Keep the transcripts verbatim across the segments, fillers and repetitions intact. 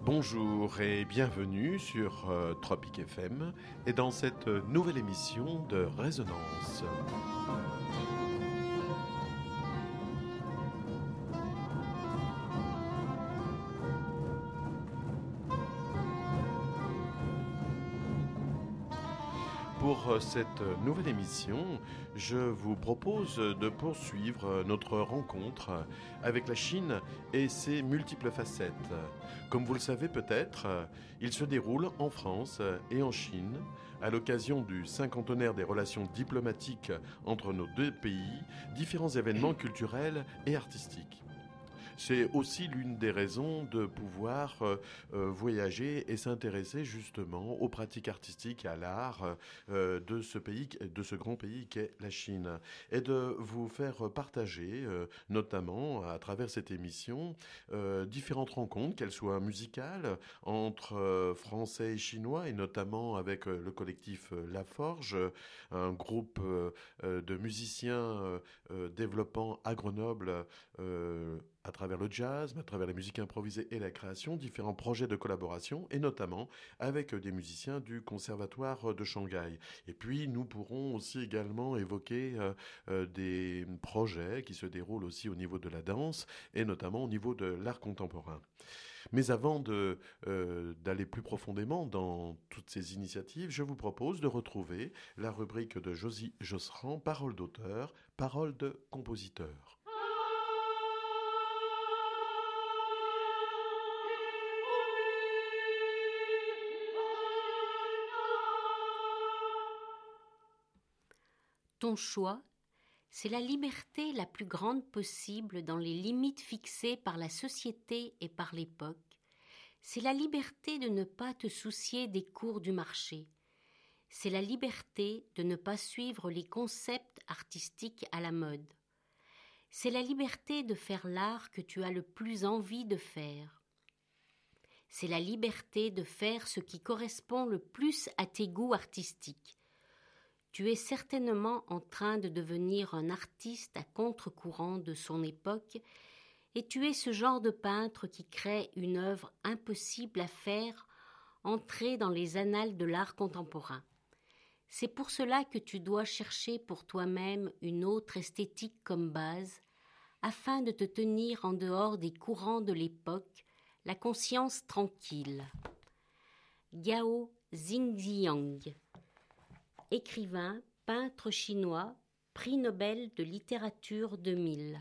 Bonjour et bienvenue sur euh, Tropic F M et dans cette nouvelle émission de Résonance. Pour cette nouvelle émission, je vous propose de poursuivre notre rencontre avec la Chine et ses multiples facettes. Comme vous le savez peut-être, il se déroule en France et en Chine, à l'occasion du cinquantenaire des relations diplomatiques entre nos deux pays, différents événements culturels et artistiques. C'est aussi l'une des raisons de pouvoir euh, euh, voyager et s'intéresser justement aux pratiques artistiques et à l'art euh, de ce pays, de ce grand pays qu'est la Chine, et de vous faire partager, euh, notamment à travers cette émission, euh, différentes rencontres, qu'elles soient musicales entre euh, Français et Chinois, et notamment avec euh, le collectif euh, La Forge, un groupe euh, euh, de musiciens euh, euh, développant à Grenoble. Euh, à travers le jazz, à travers la musique improvisée et la création, différents projets de collaboration, et notamment avec des musiciens du Conservatoire de Shanghai. Et puis, nous pourrons aussi également évoquer euh, euh, des projets qui se déroulent aussi au niveau de la danse, et notamment au niveau de l'art contemporain. Mais avant de, euh, d'aller plus profondément dans toutes ces initiatives, je vous propose de retrouver la rubrique de Josie Josserand, Paroles d'auteur, Paroles de compositeur. Ton choix, c'est la liberté la plus grande possible dans les limites fixées par la société et par l'époque. C'est la liberté de ne pas te soucier des cours du marché. C'est la liberté de ne pas suivre les concepts artistiques à la mode. C'est la liberté de faire l'art que tu as le plus envie de faire. C'est la liberté de faire ce qui correspond le plus à tes goûts artistiques. Tu es certainement en train de devenir un artiste à contre-courant de son époque et tu es ce genre de peintre qui crée une œuvre impossible à faire entrer dans les annales de l'art contemporain. C'est pour cela que tu dois chercher pour toi-même une autre esthétique comme base afin de te tenir en dehors des courants de l'époque, la conscience tranquille. Gao Xingjiang, écrivain, peintre chinois, prix Nobel de littérature deux mille.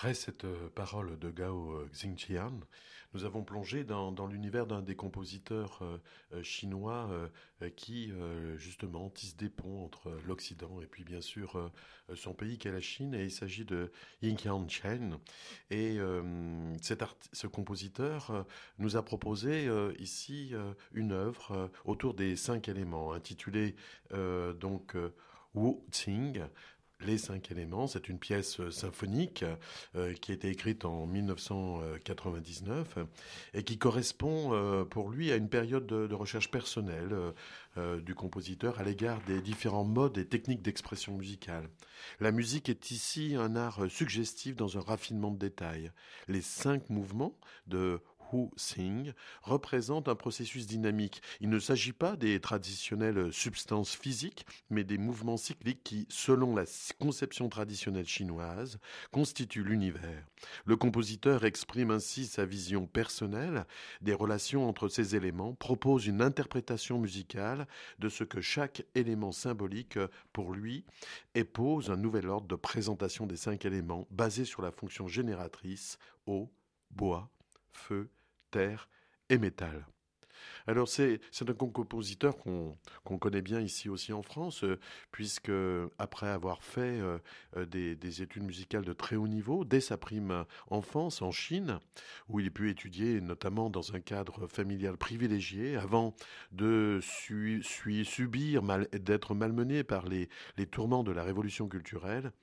Après cette euh, parole de Gao euh, Xingqian, nous avons plongé dans, dans l'univers d'un des compositeurs euh, euh, chinois euh, euh, qui, euh, justement, tisse des ponts entre l'Occident et puis, bien sûr, euh, son pays qu'est la Chine. Et il s'agit de Yingqian Chen. Et euh, cet art- ce compositeur euh, nous a proposé euh, ici euh, une œuvre euh, autour des cinq éléments, intitulée euh, donc euh, Wu Qing. Les cinq éléments, c'est une pièce euh, symphonique euh, qui a été écrite en mille neuf cent quatre-vingt-dix-neuf et qui correspond euh, pour lui à une période de, de recherche personnelle euh, euh, du compositeur à l'égard des différents modes et techniques d'expression musicale. La musique est ici un art suggestif dans un raffinement de détails. Les cinq mouvements de Wu Xing représentent un processus dynamique. Il ne s'agit pas des traditionnelles substances physiques, mais des mouvements cycliques qui, selon la conception traditionnelle chinoise, constituent l'univers. Le compositeur exprime ainsi sa vision personnelle des relations entre ces éléments, propose une interprétation musicale de ce que chaque élément symbolique pour lui et pose un nouvel ordre de présentation des cinq éléments basé sur la fonction génératrice eau, bois, feu, terre et métal. Alors c'est, c'est un compositeur qu'on, qu'on connaît bien ici aussi en France, euh, puisque après avoir fait euh, euh, des, des études musicales de très haut niveau, dès sa prime enfance en Chine, où il a pu étudier notamment dans un cadre familial privilégié, avant de su, su- subir, mal, d'être malmené par les, les tourments de la révolution culturelle,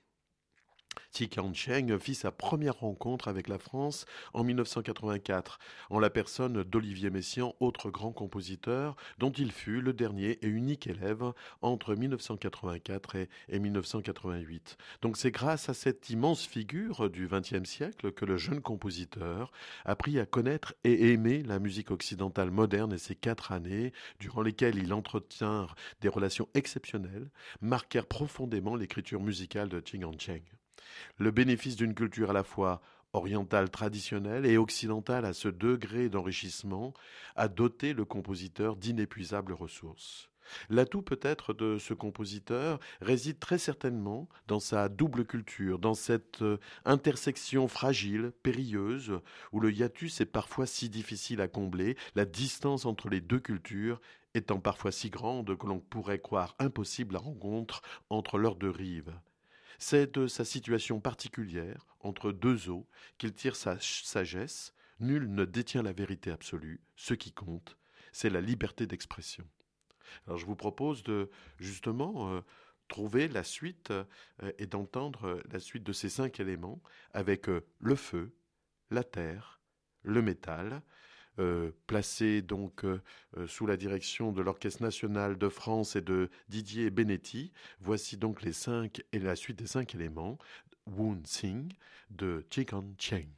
Ti Cheng fit sa première rencontre avec la France en mille neuf cent quatre-vingt-quatre, en la personne d'Olivier Messiaen, autre grand compositeur, dont il fut le dernier et unique élève entre mille neuf cent quatre-vingt-quatre et, et mille neuf cent quatre-vingt-huit. Donc c'est grâce à cette immense figure du vingtième siècle que le jeune compositeur apprit à connaître et aimer la musique occidentale moderne, et ces quatre années, durant lesquelles il entretient des relations exceptionnelles, marquèrent profondément l'écriture musicale de Ti Cheng. Le bénéfice d'une culture à la fois orientale traditionnelle et occidentale à ce degré d'enrichissement a doté le compositeur d'inépuisables ressources. L'atout peut-être de ce compositeur réside très certainement dans sa double culture, dans cette euh, intersection fragile, périlleuse, où le hiatus est parfois si difficile à combler, la distance entre les deux cultures étant parfois si grande que l'on pourrait croire impossible la rencontre entre leurs deux rives. C'est de sa situation particulière, entre deux eaux, qu'il tire sa sagesse. Nul ne détient la vérité absolue. Ce qui compte, c'est la liberté d'expression. Alors je vous propose de justement euh, trouver la suite euh, et d'entendre la suite de ces cinq éléments avec euh, le feu, la terre, le métal, euh, placé donc euh, euh, sous la direction de l'Orchestre national de France et de Didier Benetti. Voici donc les cinq et la suite des cinq éléments. Wu Xing de Qigong Cheng.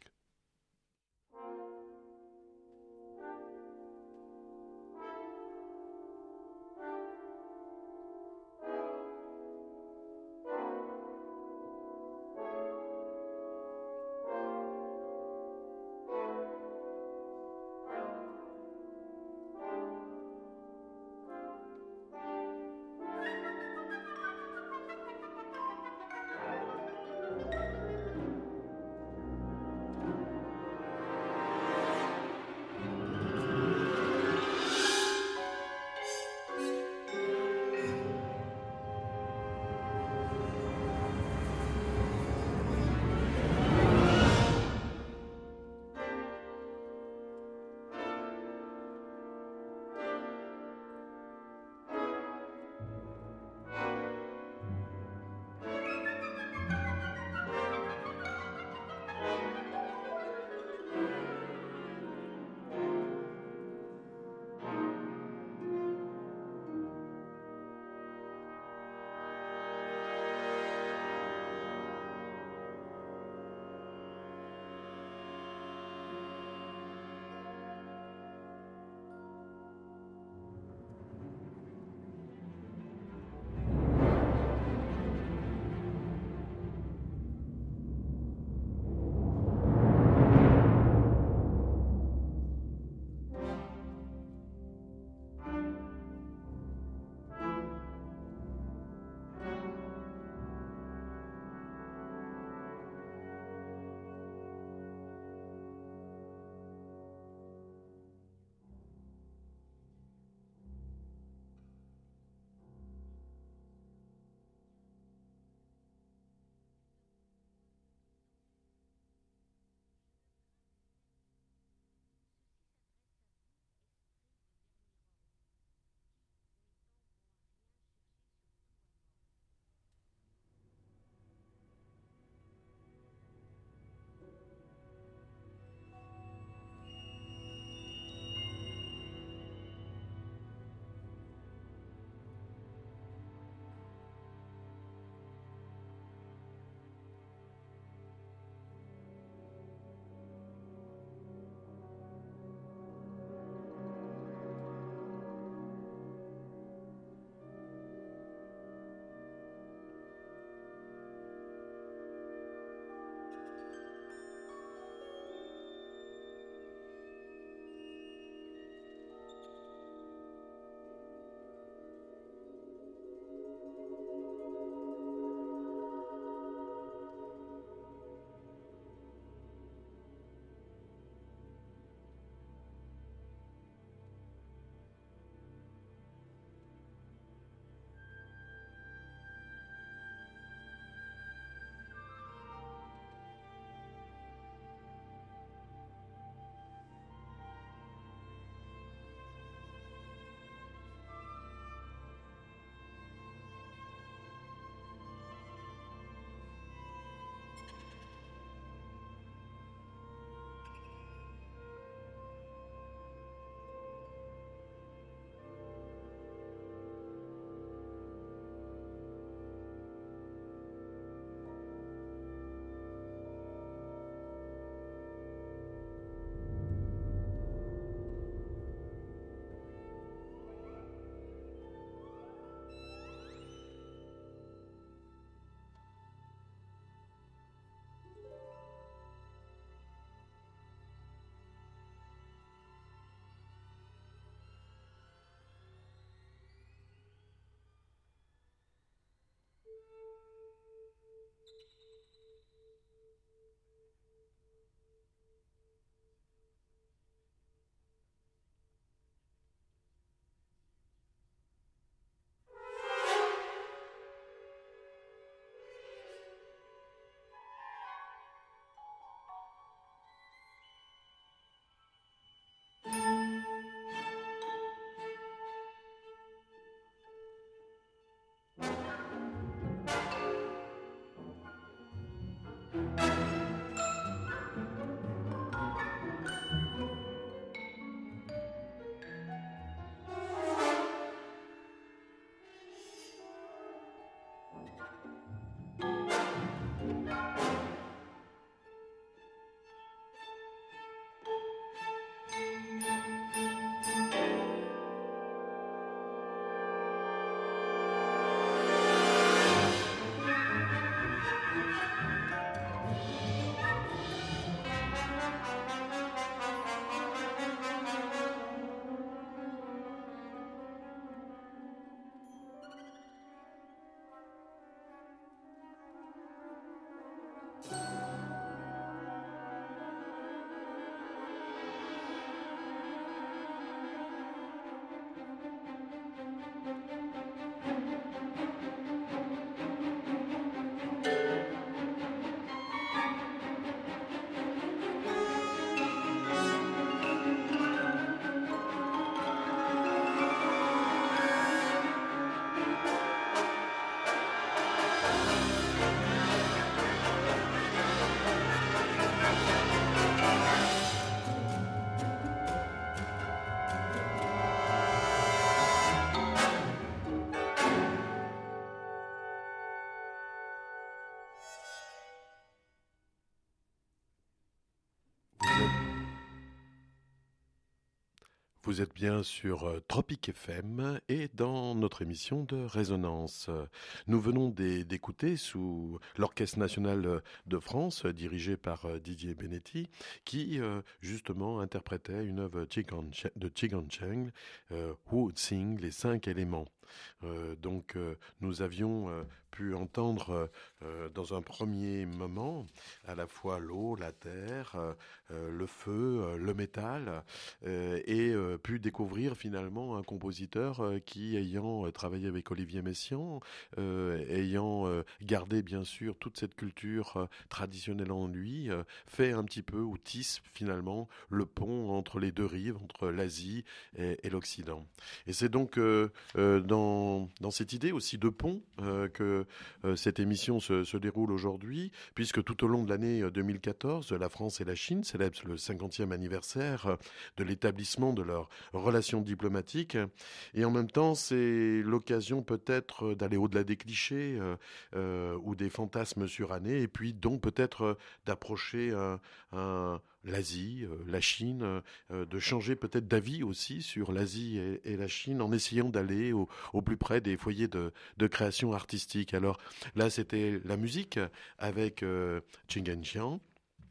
Vous êtes bien sur euh, Tropic F M et dans notre émission de Résonance. Euh, Nous venons d'é- d'écouter sous l'Orchestre national euh, de France, euh, dirigé par euh, Didier Benetti, qui euh, justement interprétait une œuvre Chigang Che- de Chigang Cheng, euh, Wu Xing, les cinq éléments. Euh, donc euh, nous avions euh, pu entendre euh, euh, dans un premier moment à la fois l'eau, la terre, euh, euh, le feu, euh, le métal, euh, et euh, pu découvrir finalement un compositeur euh, qui, ayant euh, travaillé avec Olivier Messiaen, euh, ayant euh, gardé bien sûr toute cette culture euh, traditionnelle en lui, euh, fait un petit peu ou tisse finalement le pont entre les deux rives, entre l'Asie et, et l'Occident. Et c'est donc euh, euh, dans, dans cette idée aussi de pont euh, que euh, cette émission se, se déroule aujourd'hui, puisque tout au long de l'année deux mille quatorze, la France et la Chine célèbrent le cinquantième anniversaire de l'établissement de leurs relations diplomatiques. Et en même temps, c'est l'occasion peut-être d'aller au-delà des clichés euh, euh, ou des fantasmes surannés, et puis donc peut-être euh, d'approcher un, un, l'Asie, euh, la Chine, euh, de changer peut-être d'avis aussi sur l'Asie et, et la Chine en essayant d'aller au, au plus près des foyers de, de création artistique. Alors là, c'était la musique avec euh, Chingen Xiang.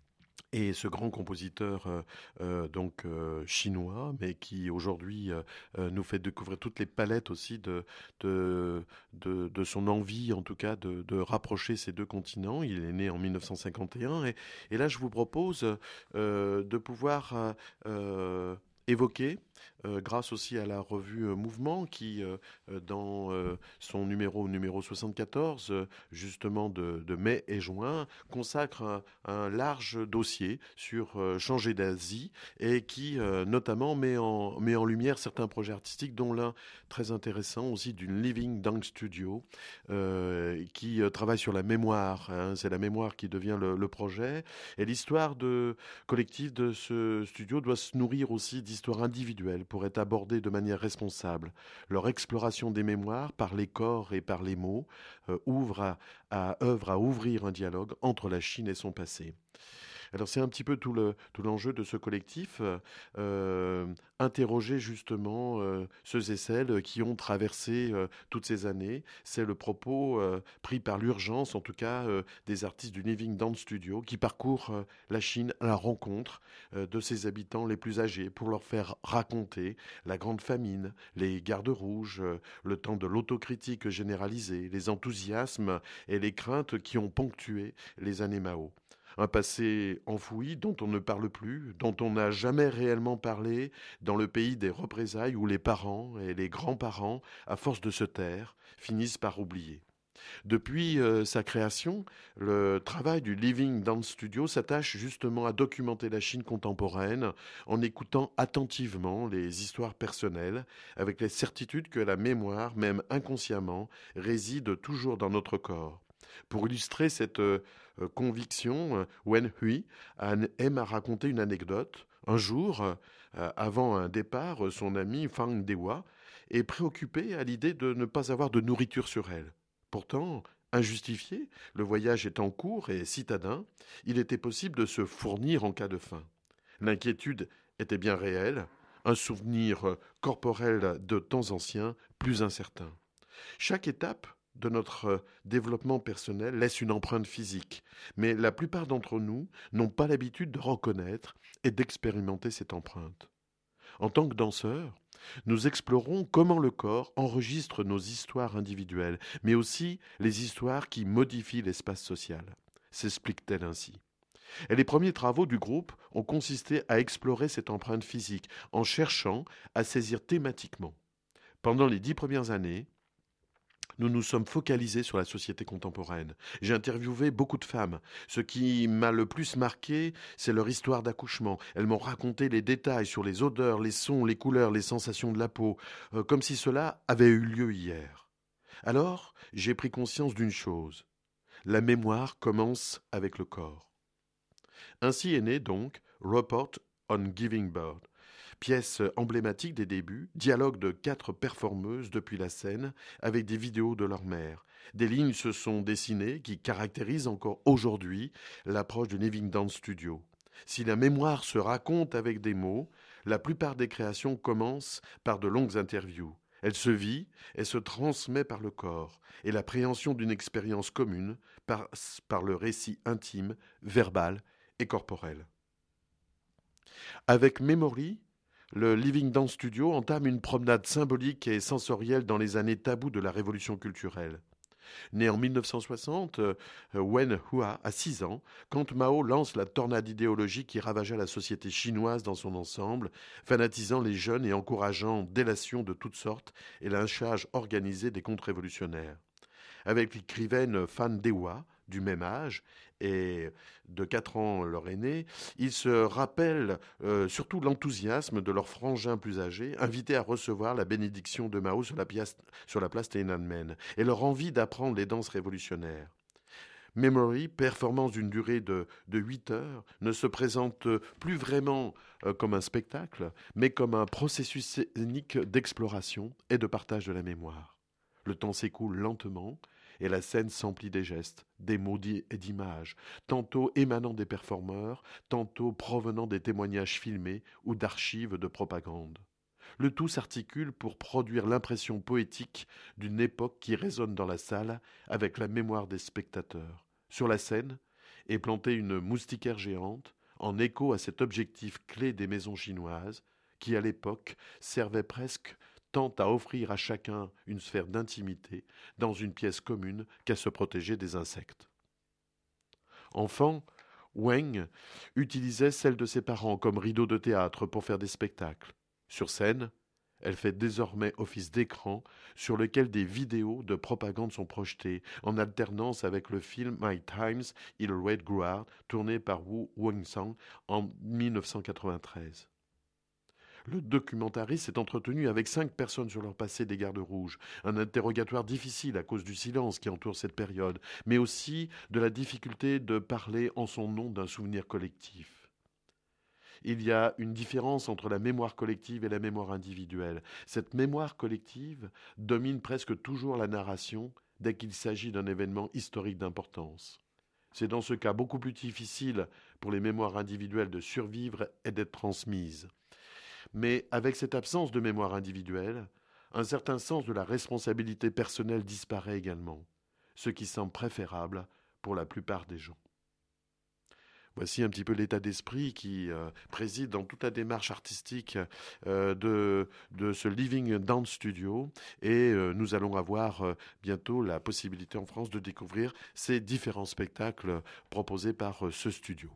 Et ce grand compositeur euh, euh, donc euh, chinois, mais qui aujourd'hui euh, euh, nous fait découvrir toutes les palettes aussi de, de, de, de son envie, en tout cas, de, de rapprocher ces deux continents. Il est né en mille neuf cent cinquante et un. Et, et là, je vous propose euh, de pouvoir euh, euh, évoquer, euh, grâce aussi à la revue euh, Mouvement, qui, euh, euh, dans euh, son numéro numéro soixante-quatorze, euh, justement de, de mai et juin, consacre un, un large dossier sur euh, changer d'Asie et qui euh, notamment met en, met en lumière certains projets artistiques, dont l'un très intéressant aussi d'une Living Dance Studio euh, qui euh, travaille sur la mémoire. Hein, c'est la mémoire qui devient le, le projet. Et l'histoire de, collective de ce studio doit se nourrir aussi d'histoires individuelles pour être abordées de manière responsable. Leur exploration des mémoires par les corps et par les mots euh, ouvre à, à œuvre à ouvrir un dialogue entre la Chine et son passé. Alors c'est un petit peu tout le tout l'enjeu de ce collectif, euh, interroger justement euh, ceux et celles qui ont traversé euh, toutes ces années. C'est le propos euh, pris par l'urgence, en tout cas euh, des artistes du Living Dance Studio, qui parcourent euh, la Chine à la rencontre euh, de ses habitants les plus âgés pour leur faire raconter la grande famine, les gardes rouges, euh, le temps de l'autocritique généralisée, les enthousiasmes et les craintes qui ont ponctué les années Mao. Un passé enfoui dont on ne parle plus, dont on n'a jamais réellement parlé dans le pays des représailles où les parents et les grands-parents, à force de se taire, finissent par oublier. Depuis euh, sa création, le travail du Living Dance Studio s'attache justement à documenter la Chine contemporaine en écoutant attentivement les histoires personnelles, avec la certitude que la mémoire, même inconsciemment, réside toujours dans notre corps. Pour illustrer cette euh, conviction, euh, Wen Hui aime à raconter une anecdote. Un jour, euh, avant un départ, son ami Fang Dewa est préoccupé à l'idée de ne pas avoir de nourriture sur elle. Pourtant, injustifié, le voyage est en cours et citadin, il était possible de se fournir en cas de faim. L'inquiétude était bien réelle, un souvenir corporel de temps anciens plus incertain. Chaque étape de notre développement personnel laisse une empreinte physique, mais la plupart d'entre nous n'ont pas l'habitude de reconnaître et d'expérimenter cette empreinte. En tant que danseurs, nous explorons comment le corps enregistre nos histoires individuelles, mais aussi les histoires qui modifient l'espace social. S'explique-t-elle ainsi. Et les premiers travaux du groupe ont consisté à explorer cette empreinte physique en cherchant à saisir thématiquement. Pendant les dix premières années, nous nous sommes focalisés sur la société contemporaine. J'ai interviewé beaucoup de femmes. Ce qui m'a le plus marqué, c'est leur histoire d'accouchement. Elles m'ont raconté les détails sur les odeurs, les sons, les couleurs, les sensations de la peau, euh, comme si cela avait eu lieu hier. Alors, j'ai pris conscience d'une chose. La mémoire commence avec le corps. Ainsi est né donc Report on Giving Birth, pièce emblématique des débuts, dialogue de quatre performeuses depuis la scène avec des vidéos de leur mère. Des lignes se sont dessinées qui caractérisent encore aujourd'hui l'approche du Living Dance Studio. Si la mémoire se raconte avec des mots, la plupart des créations commencent par de longues interviews. Elle se vit et se transmet par le corps, et l'appréhension d'une expérience commune passe par le récit intime, verbal et corporel. Avec Memory, le Living Dance Studio entame une promenade symbolique et sensorielle dans les années tabous de la révolution culturelle. Né en mille neuf cent soixante, Wen Hua a six ans quand Mao lance la tornade idéologique qui ravagea la société chinoise dans son ensemble, fanatisant les jeunes et encourageant délation de toutes sortes et lynchage organisé des contre-révolutionnaires. Avec l'écrivaine Fan Dehua, du même âge, et de quatre ans leur aîné, ils se rappellent euh, surtout l'enthousiasme de leurs frangins plus âgés, invités à recevoir la bénédiction de Mao sur la, pièce, sur la place Tiananmen, et leur envie d'apprendre les danses révolutionnaires. Memory, performance d'une durée de, de huit heures, ne se présente plus vraiment euh, comme un spectacle, mais comme un processus scénique d'exploration et de partage de la mémoire. Le temps s'écoule lentement, et la scène s'emplit des gestes, des mots et d'images, tantôt émanant des performeurs, tantôt provenant des témoignages filmés ou d'archives de propagande. Le tout s'articule pour produire l'impression poétique d'une époque qui résonne dans la salle avec la mémoire des spectateurs. Sur la scène est plantée une moustiquaire géante, en écho à cet objectif clé des maisons chinoises, qui à l'époque servait presque tant à offrir à chacun une sphère d'intimité dans une pièce commune qu'à se protéger des insectes. Enfant, Wang utilisait celle de ses parents comme rideau de théâtre pour faire des spectacles. Sur scène, elle fait désormais office d'écran sur lequel des vidéos de propagande sont projetées, en alternance avec le film My Times in Red Guard, tourné par Wu Wengsang en mille neuf cent quatre-vingt-treize. Le documentariste s'est entretenu avec cinq personnes sur leur passé des gardes rouges, un interrogatoire difficile à cause du silence qui entoure cette période, mais aussi de la difficulté de parler en son nom d'un souvenir collectif. Il y a une différence entre la mémoire collective et la mémoire individuelle. Cette mémoire collective domine presque toujours la narration dès qu'il s'agit d'un événement historique d'importance. C'est dans ce cas beaucoup plus difficile pour les mémoires individuelles de survivre et d'être transmises. Mais avec cette absence de mémoire individuelle, un certain sens de la responsabilité personnelle disparaît également, ce qui semble préférable pour la plupart des gens. Voici un petit peu l'état d'esprit qui euh, préside dans toute la démarche artistique euh, de, de ce Living Dance Studio. Et euh, nous allons avoir euh, bientôt la possibilité en France de découvrir ces différents spectacles proposés par euh, ce studio.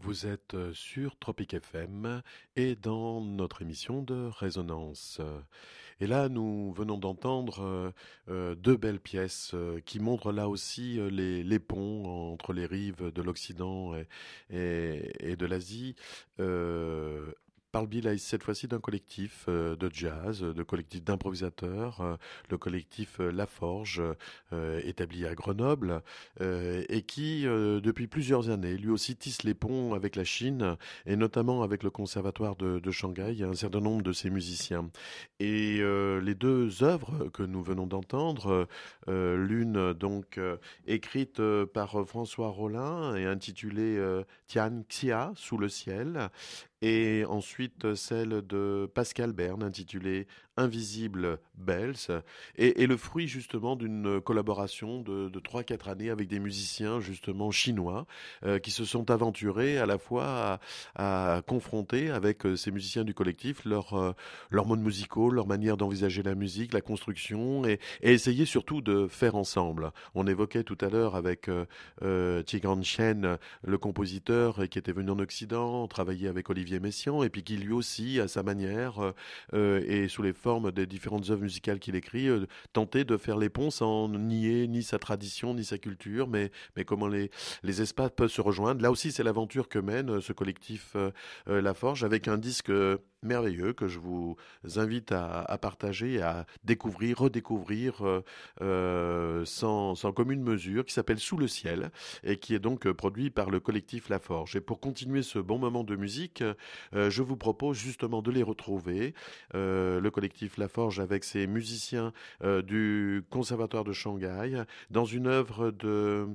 Vous êtes euh, sur Tropic F M et dans notre émission de Résonance. Et là, nous venons d'entendre euh, euh, deux belles pièces euh, qui montrent là aussi euh, les, les ponts entre les rives de l'Occident et, et- et de l'Asie. Euh, par le biais, là, cette fois-ci, d'un collectif euh, de jazz, de collectif d'improvisateurs, euh, le collectif euh, La Forge, euh, établi à Grenoble, euh, et qui, euh, depuis plusieurs années, lui aussi tisse les ponts avec la Chine, et notamment avec le Conservatoire de, de Shanghai, un certain nombre de ses musiciens. Et euh, les deux œuvres que nous venons d'entendre, euh, l'une donc euh, écrite euh, par euh, François Rollin et intitulée euh, Tian Xia, Sous le ciel, et ensuite euh, celle de Pascal Berne intitulée Invisible Bells, et, et le fruit justement d'une collaboration de, de trois quatre années avec des musiciens justement chinois euh, qui se sont aventurés à la fois à, à confronter avec euh, ces musiciens du collectif leur, euh, leurs modes musicaux, leur manière d'envisager la musique, la construction, et, et essayer surtout de faire ensemble. On évoquait tout à l'heure avec euh, euh, Tigran Chen, le compositeur euh, qui était venu en Occident, travailler avec Olivier Messiaen, et puis qui lui aussi, à sa manière, euh, euh, et sous les formes des différentes œuvres musicales qu'il écrit, euh, tentait de faire les ponts sans nier ni sa tradition, ni sa culture, mais, mais comment les, les espaces peuvent se rejoindre. Là aussi, c'est l'aventure que mène euh, ce collectif euh, euh, La Forge, avec un disque euh, merveilleux que je vous invite à, à partager, à découvrir, redécouvrir euh, euh, sans, sans commune mesure, qui s'appelle Sous le ciel et qui est donc euh, produit par le collectif La Forge. Et pour continuer ce bon moment de musique, euh, je vous propose justement de les retrouver, euh, le collectif La Forge avec ses musiciens euh, du Conservatoire de Shanghai, dans une œuvre de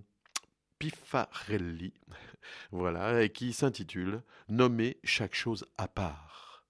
Pifarelli, voilà, et qui s'intitule Nommer chaque chose à part.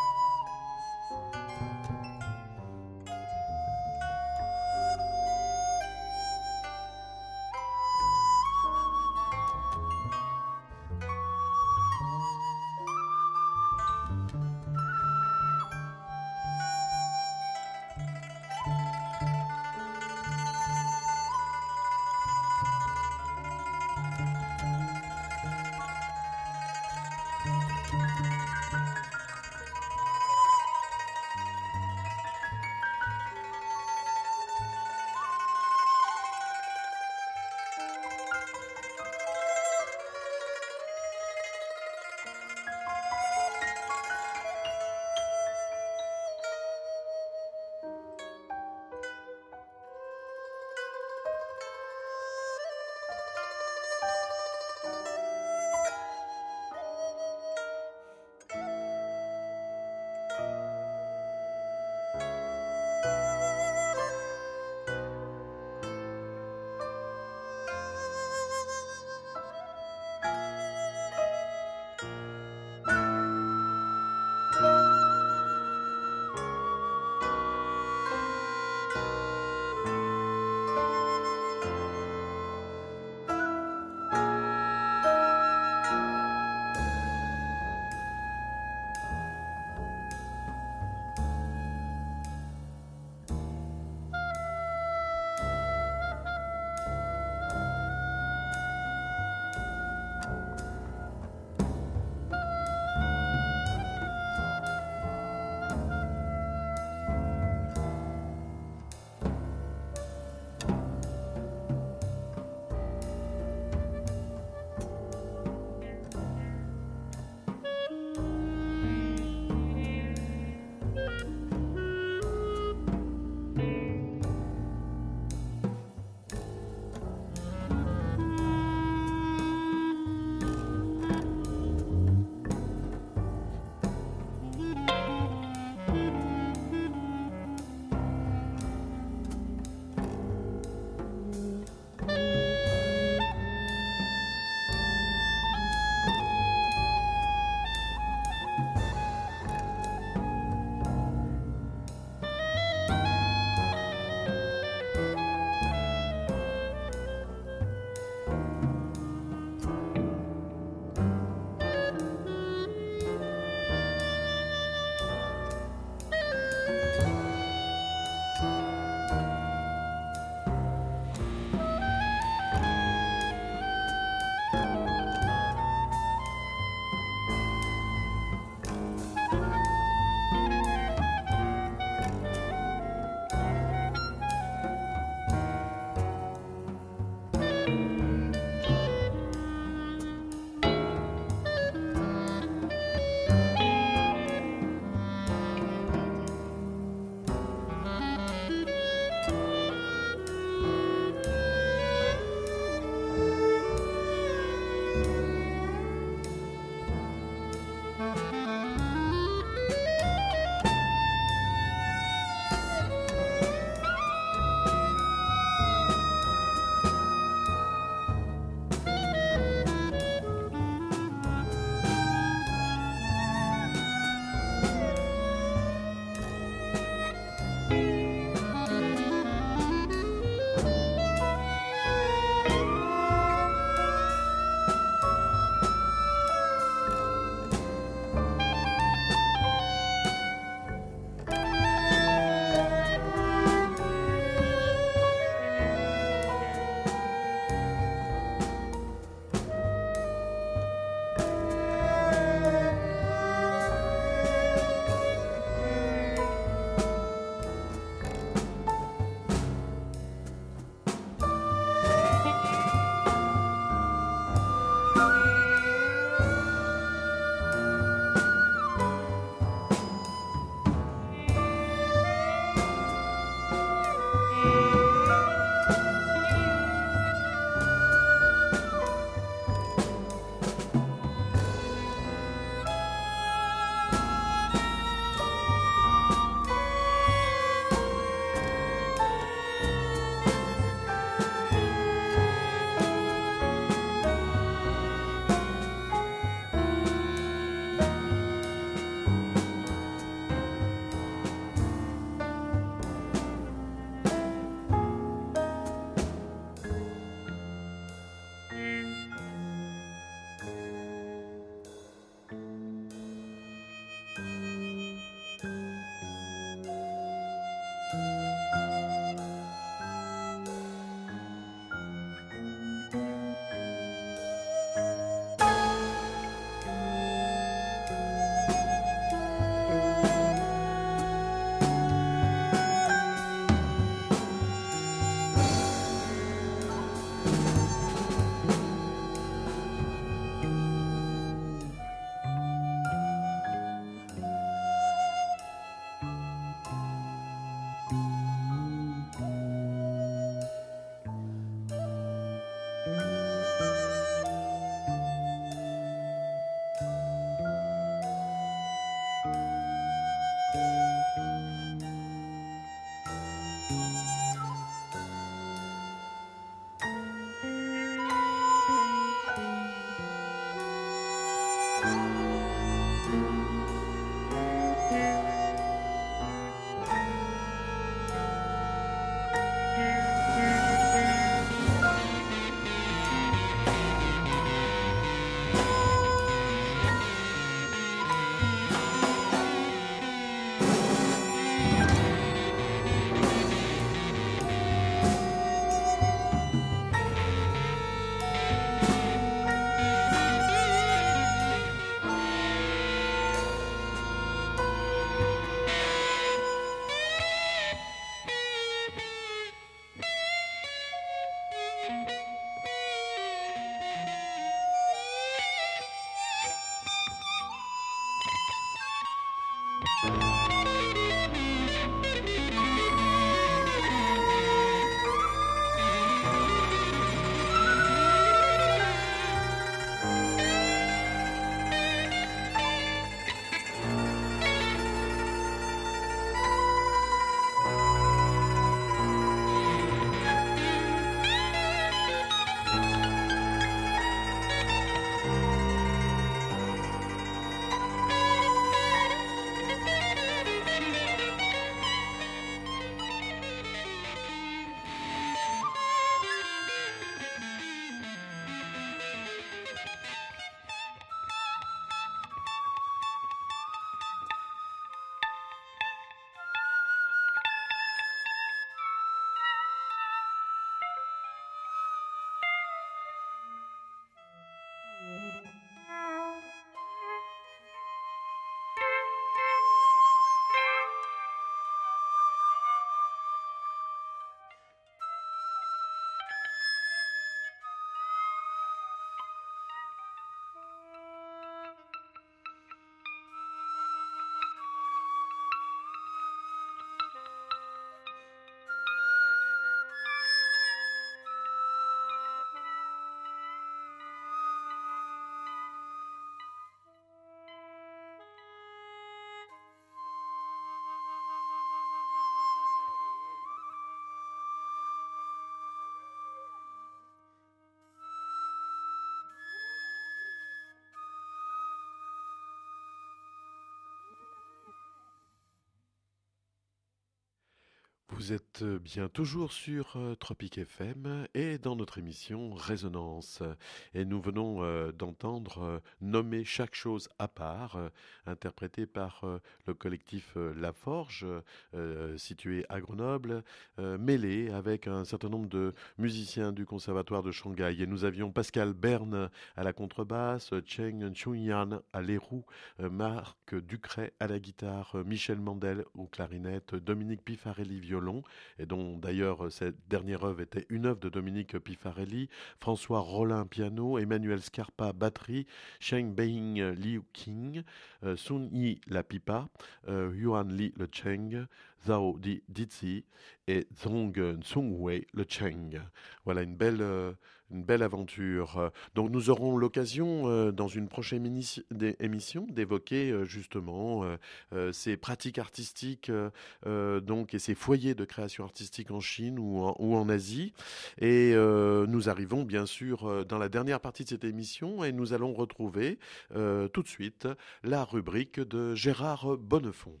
Vous êtes bien toujours sur euh, Tropic F M et dans notre émission Résonance. Et nous venons euh, d'entendre euh, Nommer chaque chose à part, euh, interprété par euh, le collectif euh, La Forge, euh, situé à Grenoble, euh, mêlé avec un certain nombre de musiciens du Conservatoire de Shanghai. Et nous avions Pascal Berne à la contrebasse, Cheng Chunyan à l'érou, euh, Marc Ducret à la guitare, euh, Michel Mandel aux clarinettes, Dominique Pifarelli violon, et dont d'ailleurs euh, cette dernière œuvre était une œuvre de Dominique Pifarelli, François Rollin piano, Emmanuel Scarpa batterie, Sheng Being Liu King, euh, Sun Yi la pipa, euh, Yuan Li le cheng, Zhao Di Dizi et Zhong Sungwei le cheng. Voilà une belle, euh, une belle aventure. Donc nous aurons l'occasion euh, dans une prochaine émission émission d'évoquer euh, justement euh, euh, ces pratiques artistiques euh, euh, donc et ces foyers de création artistique en Chine ou en, ou en Asie. Et euh, nous arrivons bien sûr euh, dans la dernière partie de cette émission et nous allons retrouver euh, tout de suite la rubrique de Gérard Bonnefond.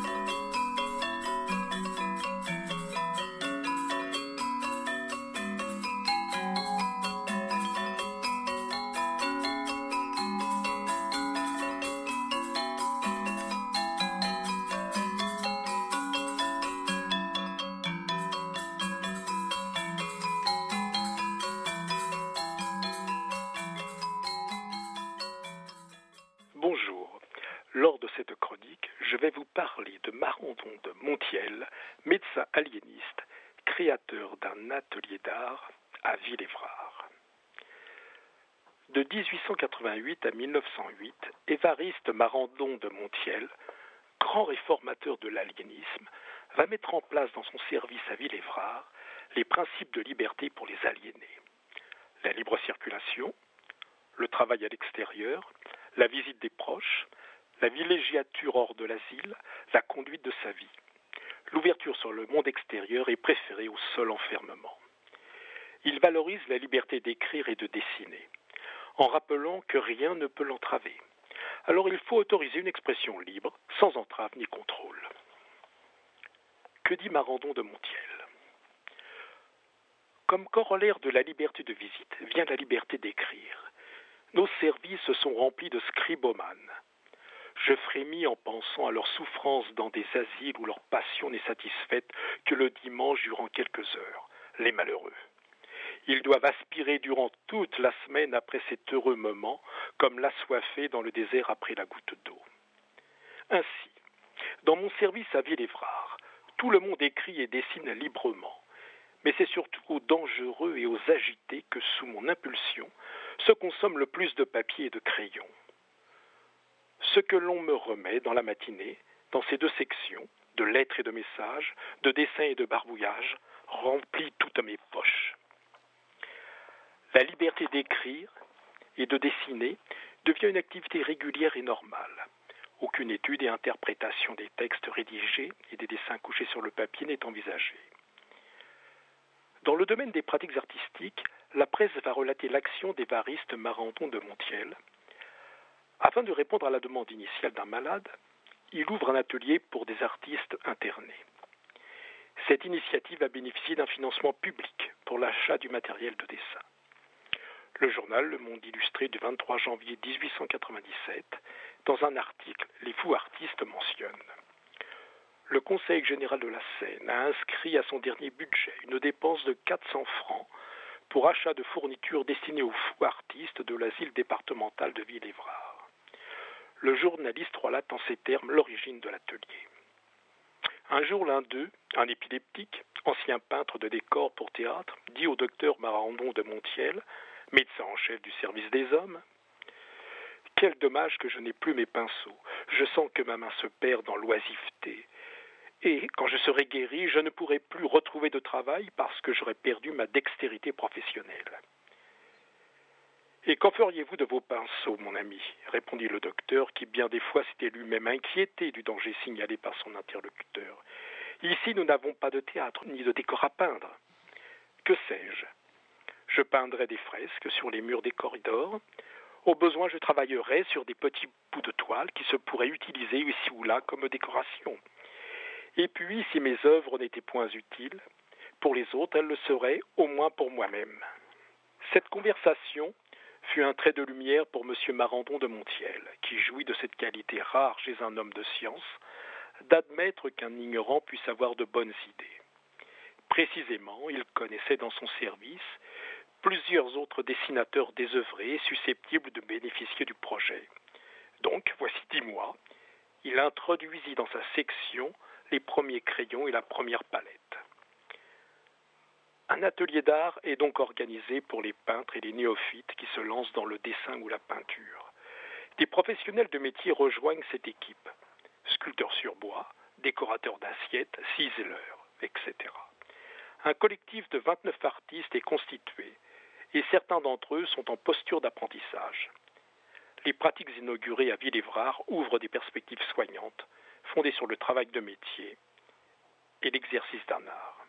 Bonjour. Lors de cette chronique, je vais vous parler de Marandon de Montiel, médecin aliéniste, créateur d'un atelier d'art à Villévrard. De dix-huit cent quatre-vingt-huit à mille neuf cent huit, Évariste Marandon de Montiel, grand réformateur de l'aliénisme, va mettre en place dans son service à Villévrard les principes de liberté pour les aliénés. La libre circulation, le travail à l'extérieur, la visite des proches, la villégiature hors de l'asile, la conduite de sa vie. L'ouverture sur le monde extérieur est préférée au seul enfermement. Il valorise la liberté d'écrire et de dessiner, en rappelant que rien ne peut l'entraver. Alors il faut autoriser une expression libre, sans entrave ni contrôle. Que dit Marandon de Montiel ? Comme corollaire de la liberté de visite vient la liberté d'écrire. Nos services sont remplis de scribomanes. Je frémis en pensant à leur souffrance dans des asiles où leur passion n'est satisfaite que le dimanche durant quelques heures, les malheureux. Ils doivent aspirer durant toute la semaine après cet heureux moment, comme l'assoiffé dans le désert après la goutte d'eau. Ainsi, dans mon service à Villévrard, tout le monde écrit et dessine librement. Mais c'est surtout aux dangereux et aux agités que, sous mon impulsion, se consomme le plus de papier et de crayons. Ce que l'on me remet dans la matinée, dans ces deux sections, de lettres et de messages, de dessins et de barbouillages, remplit toutes mes poches. La liberté d'écrire et de dessiner devient une activité régulière et normale. Aucune étude et interprétation des textes rédigés et des dessins couchés sur le papier n'est envisagée. Dans le domaine des pratiques artistiques, la presse va relater l'action d'Évariste Marandon de Montiel. Afin de répondre à la demande initiale d'un malade, il ouvre un atelier pour des artistes internés. Cette initiative a bénéficié d'un financement public pour l'achat du matériel de dessin. Le journal Le Monde Illustré du vingt-trois janvier dix-huit cent quatre-vingt-dix-sept, dans un article, les fous artistes mentionnent: le Conseil général de la Seine a inscrit à son dernier budget une dépense de quatre cents francs pour achat de fournitures destinées aux fous artistes de l'asile départemental de Villévrard. Le journaliste relate en ces termes l'origine de l'atelier. Un jour, l'un d'eux, un épileptique, ancien peintre de décors pour théâtre, dit au docteur Marandon de Montiel, médecin en chef du service des hommes: « Quel dommage que je n'ai plus mes pinceaux. Je sens que ma main se perd dans l'oisiveté. Et quand je serai guéri, je ne pourrai plus retrouver de travail parce que j'aurai perdu ma dextérité professionnelle. » « Et qu'en feriez-vous de vos pinceaux, mon ami ?» répondit le docteur, qui bien des fois s'était lui-même inquiété du danger signalé par son interlocuteur. « Ici, nous n'avons pas de théâtre ni de décor à peindre. Que sais-je ? Je peindrai des fresques sur les murs des corridors. Au besoin, je travaillerai sur des petits bouts de toile qui se pourraient utiliser ici ou là comme décoration. Et puis, si mes œuvres n'étaient point utiles, pour les autres, elles le seraient, au moins pour moi-même. Cette conversation fut un trait de lumière pour M. Marandon de Montiel, qui jouit de cette qualité rare chez un homme de science, d'admettre qu'un ignorant puisse avoir de bonnes idées. Précisément, il connaissait dans son service plusieurs autres dessinateurs désœuvrés susceptibles de bénéficier du projet. Donc, voici dix mois, il introduisit dans sa section les premiers crayons et la première palette. Un atelier d'art est donc organisé pour les peintres et les néophytes qui se lancent dans le dessin ou la peinture. Des professionnels de métier rejoignent cette équipe. Sculpteurs sur bois, décorateurs d'assiettes, ciseleurs, et cetera. Un collectif de vingt-neuf artistes est constitué et certains d'entre eux sont en posture d'apprentissage. Les pratiques inaugurées à Villévrard ouvrent des perspectives soignantes, fondées sur le travail de métier et l'exercice d'un art.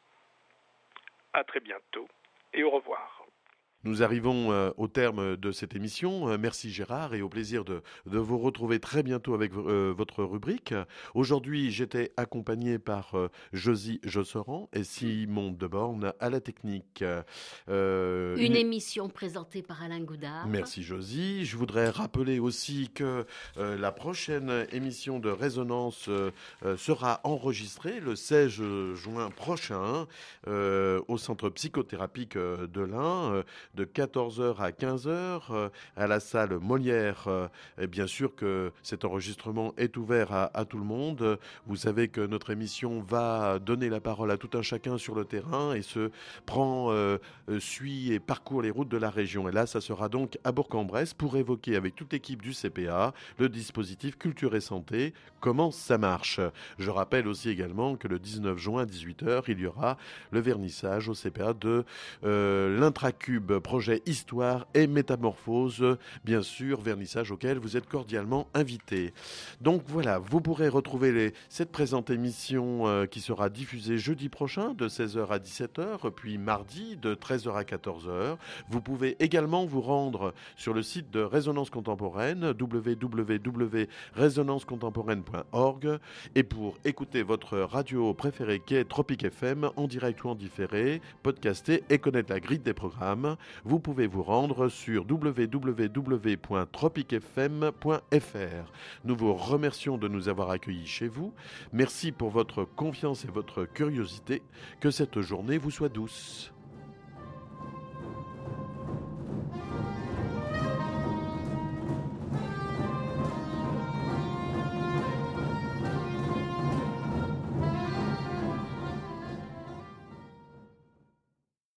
À très bientôt et au revoir. Nous arrivons euh, au terme de cette émission. Euh, merci Gérard et au plaisir de, de vous retrouver très bientôt avec euh, votre rubrique. Aujourd'hui, j'étais accompagné par euh, Josie Josserand et Simon Deborn à la technique. Euh, une, une émission présentée par Alain Goudard. Merci Josie. Je voudrais rappeler aussi que euh, la prochaine émission de Résonance euh, sera enregistrée le seize juin prochain euh, au Centre psychothérapique de l'Ain. Euh, de quatorze heures à quinze heures euh, à la salle Molière. Euh, et bien sûr que cet enregistrement est ouvert à, à tout le monde. Vous savez que notre émission va donner la parole à tout un chacun sur le terrain et se prend, euh, suit et parcourt les routes de la région. Et là, ça sera donc à Bourg-en-Bresse pour évoquer avec toute l'équipe du C P A le dispositif Culture et Santé, comment ça marche. Je rappelle aussi également que le dix-neuf juin à dix-huit heures, il y aura le vernissage au C P A de euh, l'Intracube, projet Histoire et Métamorphose, bien sûr, vernissage auquel vous êtes cordialement invités. Donc voilà, vous pourrez retrouver les, cette présente émission euh, qui sera diffusée jeudi prochain de seize heures à dix-sept heures, puis mardi de treize heures à quatorze heures. Vous pouvez également vous rendre sur le site de Résonance Contemporaine, w w w point résonance contemporaine point org, et pour écouter votre radio préférée qui est Tropic F M en direct ou en différé, podcaster et connaître la grille des programmes, vous pouvez vous rendre sur w w w point tropic f m point f r. Nous vous remercions de nous avoir accueillis chez vous. Merci pour votre confiance et votre curiosité. Que cette journée vous soit douce.